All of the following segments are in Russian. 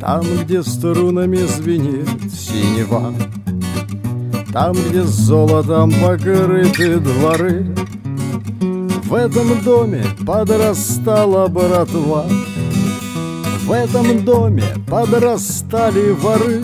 Там, где струнами звенит синева, там, где золотом покрыты дворы, в этом доме подрастала братва, в этом доме подрастали воры.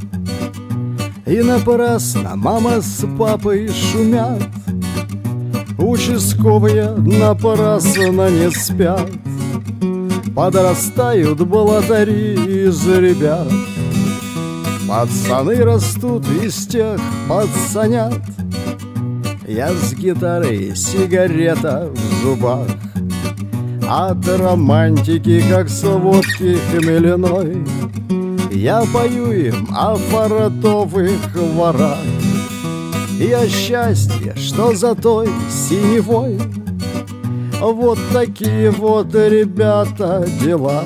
И напрасно мама с папой шумят, участковые напрасно не спят. Подрастают блатари из ребят, пацаны растут из тех пацанят. Я с гитарой, сигарета в зубах, от романтики, как с водки хмельной, я пою им о фартовых ворах и о счастье, что за той синевой. Вот такие вот, ребята, дела.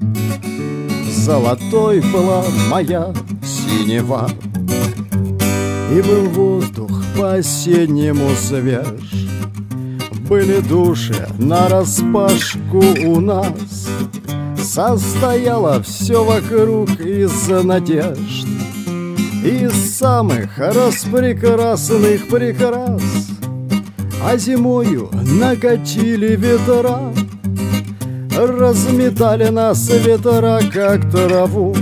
Золотой была моя синева, и был воздух по-осеннему свеж. Были души нараспашку у нас, состояло все вокруг из надежд, из самых распрекрасных прекрас. А зимою накатили ветра, разметали нас ветра, как траву.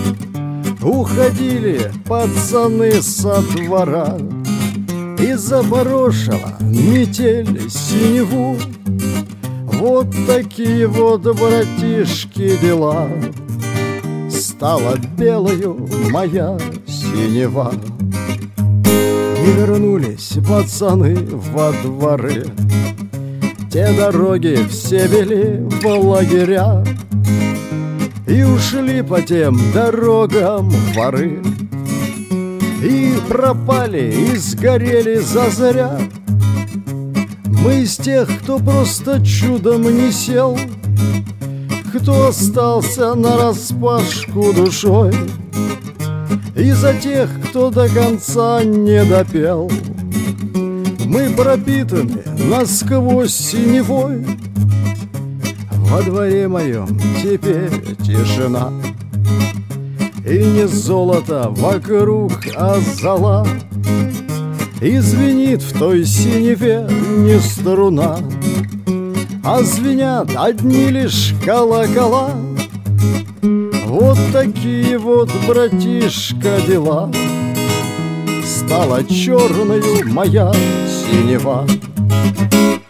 Уходили пацаны со двора и запорошила метель синеву. Вот такие вот, братишки, дела. Стала белою моя синева. И вернулись пацаны во дворы, те дороги все вели в лагеря, и ушли по тем дорогам воры, и пропали, и сгорели зазря. Мы из тех, кто просто чудом не сел, кто остался нараспашку душой, и за тех, кто до конца не допел. Мы пропитаны насквозь синевой. Во дворе моем теперь тишина, и не золото вокруг, а зола, и звенит в той синеве не струна, а звенят одни лишь колокола. Вот такие вот, братишка, дела. Стала черною моя синева.